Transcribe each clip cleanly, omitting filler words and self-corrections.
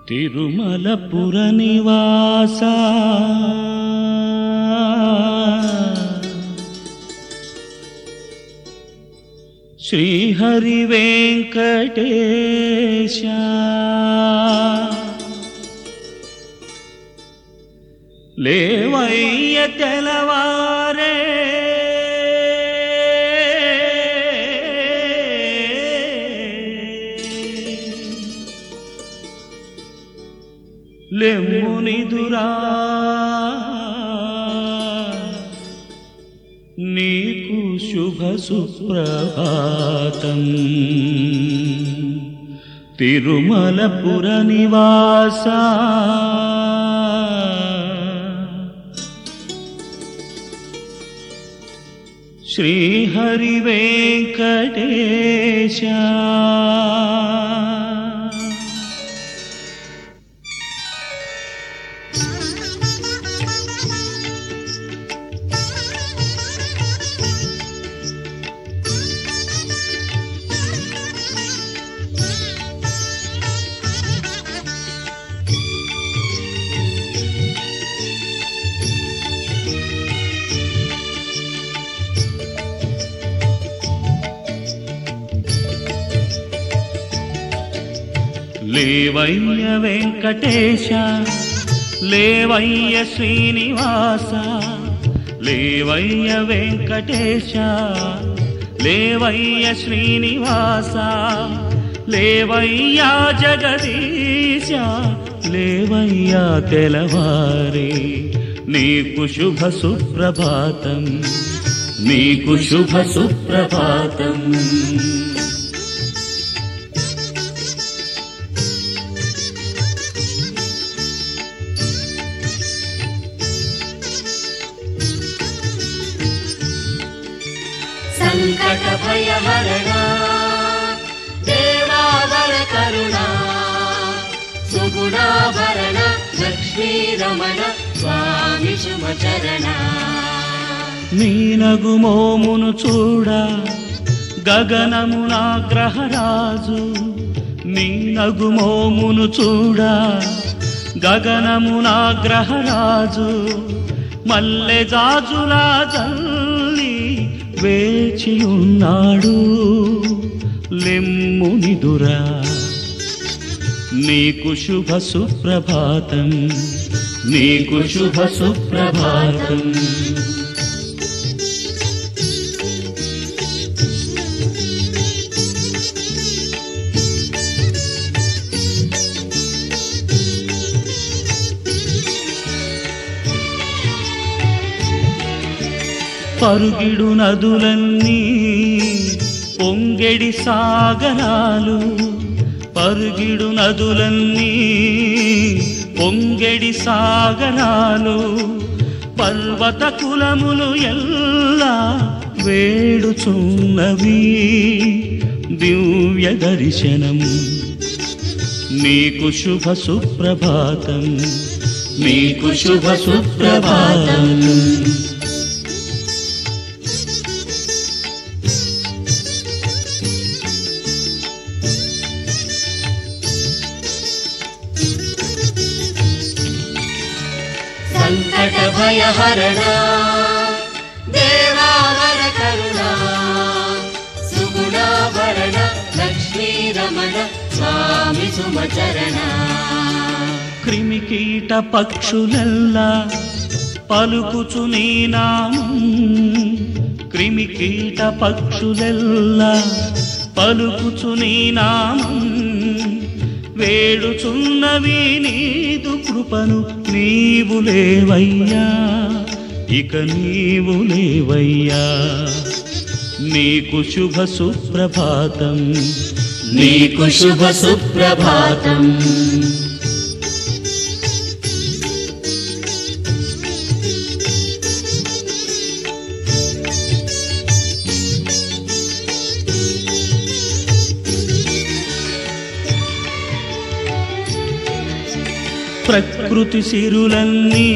తిరుమలపుర నివాస శ్రీహరి వెంకటేశ లేవయ్య తెలవారే లెమ్మునిదురా నీకు శుభ సుప్రభాతం తిరుమలపుర నివాస శ్రీహరి వెంకటేశ లేవయ్య వెంకటేశ లేవయ్య శ్రీనివాస లేవయ్య వెంకటేశ లేవయ్య శ్రీనివాస లేవయ్య జగదీశ లేవయ్య తెలవారే నీకు శుభ సుప్రభాతం నీకు శుభ సుప్రభాతం संकट भय हरणा देवावर करुणा सुगुणाभरण लक्ष्मी रमण स्वामी शुभ चरणा నీనగు మోమును చూడ గగనమునాగ్రహరాజు నీనగు మోమును చూడ గగనమునాగ్రహరాజు మల్లె జాజులా జల్లి వేచి ఉన్నాడు లెమ్మునిదురా నీకు శుభ సుప్రభాతం నీకు శుభ సుప్రభాతం పరుగిడు నదులన్నీ పొంగెడి సాగరాలు పరుగిడు నదులన్నీ పొంగెడి సాగరాలు పర్వత కులములు ఎల్లా వేడుచున్నవి దివ్య దర్శనం నీకు శుభ సుప్రభాతం నీకు శుభ సుప్రభాతం संकट भय हरणा देवावर करुणा सुगुणाभरण लक्ष्मी रमण स्वामी शुभ चरणा క్రిమికీట పక్షులెల్లా పలుకుచు నీ నామం క్రిమికీట పక్షులెల్లా పలుకుచు నీ నామం వేడుచున్నవి నీదు కృపను నీవు లేవయ్యా ఇక నీవు లేవయ్యా నీకు శుభ సుప్రభాతం నీకు శుభ సుప్రభాతం ప్రకృతి సిరులన్నీ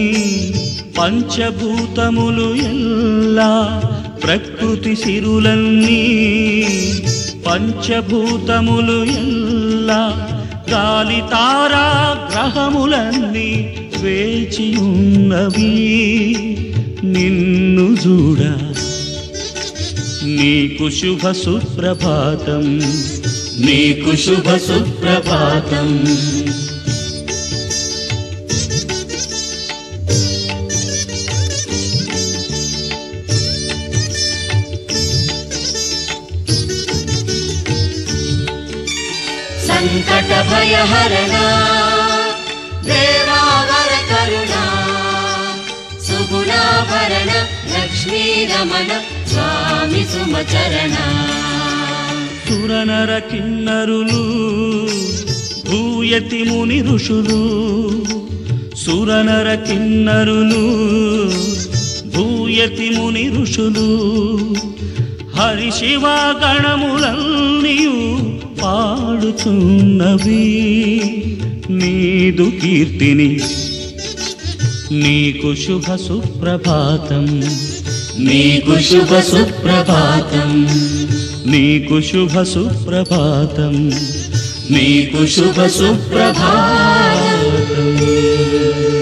పంచభూతములు ఎల్లా ప్రకృతి సిరులన్నీ పంచభూతములు ఎల్లా గాలి తారా గ్రహములన్నీ వేచి ఉన్నవి నిన్ను చూడ. నీకు శుభ సుప్రభాతం, నీకు శుభ సుప్రభాతం. సంకట భయహరణ దేవావర కరుణ సుగుణాభరణ లక్ష్మీ రమణ స్వామి సుమచరణ. సురనర కిన్నరులు భూయతి ముని ఋషులు, సురనర కిన్నరులు భూయతి ముని ఋషులు, హరి శివ గణములన్నీయు పాడుతున్నవి నీదు కీర్తిని. నీకు శుభ సుప్రభాతం, నీకు శుభ సుప్రభాతం, నీకు శుభ సుప్రభాతం, నీకు శుభ సుప్రభాతం.